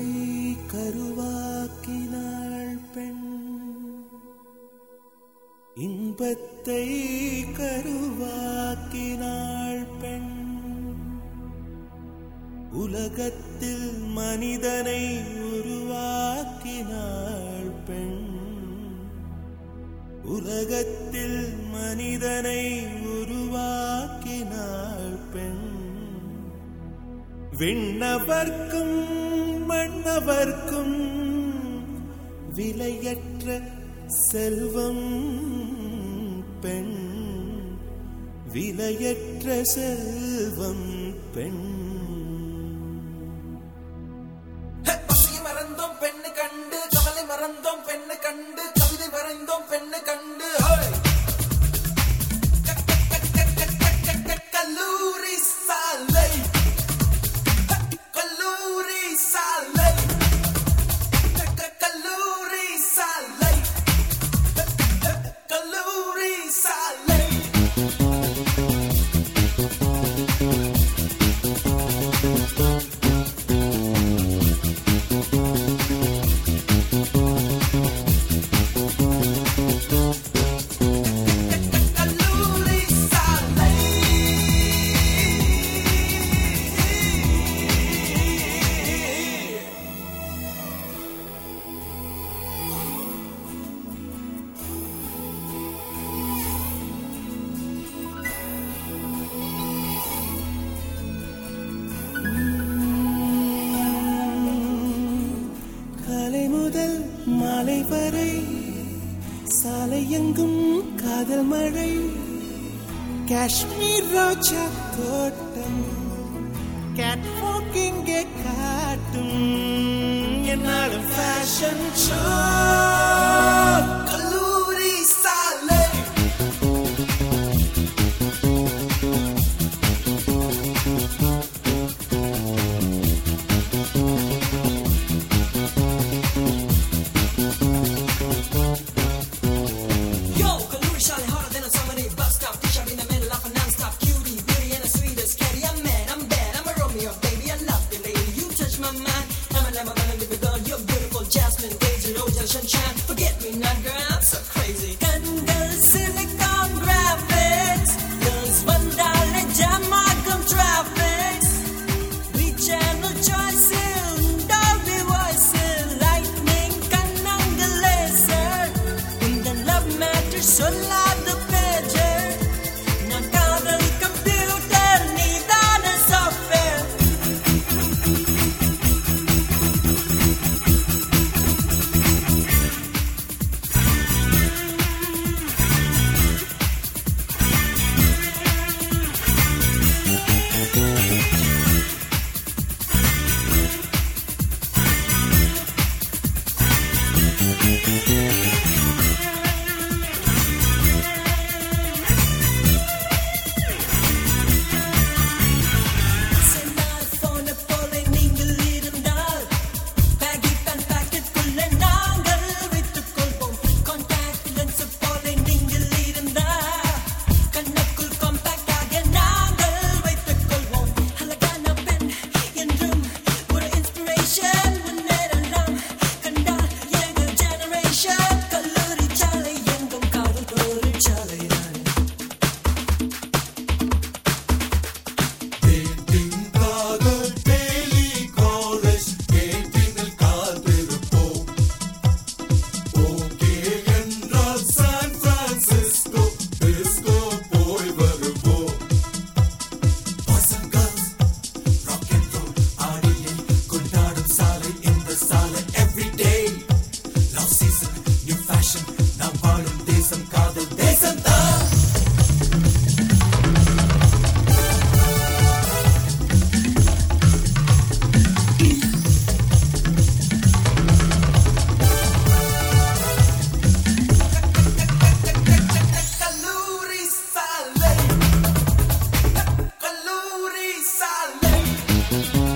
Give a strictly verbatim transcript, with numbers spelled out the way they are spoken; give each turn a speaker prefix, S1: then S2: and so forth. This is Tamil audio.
S1: கருவாக்கினாள் பெண், இன்பத்தை கருவாக்கினாள் பெண். உலகத்தில் மனிதனை உருவாக்கினாள் பெண், உலகத்தில் மனிதனை உருவாக்கினாள் பெண். விண்ணவர்க்கும் மண்ணவர்க்கும் விலையற்ற செல்வம் பெண், விலையற்ற செல்வம் பெண்.
S2: மறந்தோம் பெண்ணு கண்டு, கவலை மறந்தோம் பெண்ணு கண்டு, கவிதை வரைந்தோம் பெண்ணு கண்டு. கல்லூரி சாலை, கல்லூரி சாலை, கல்லூரி சாலை, கல்லூரி சாலை.
S1: மாலை வரை சாலை எங்கும் காதல் மழை, காஷ்மீர் ரோஜா தோட்டம் கேட் வாக்கிங்கே காட்டும் என்னாலும் ஃபேஷன் ஷோ.
S2: கல்லூரி சாலை, forget me not, girl, I'm so crazy. Kandal silicon graphics, girls one dollar Jamaican traffics. We channel choices, Dolby voices, lightning kanangal laser. In the love matter, so loud the pager. Na kadal computer, nidana software. Kalluri Salai.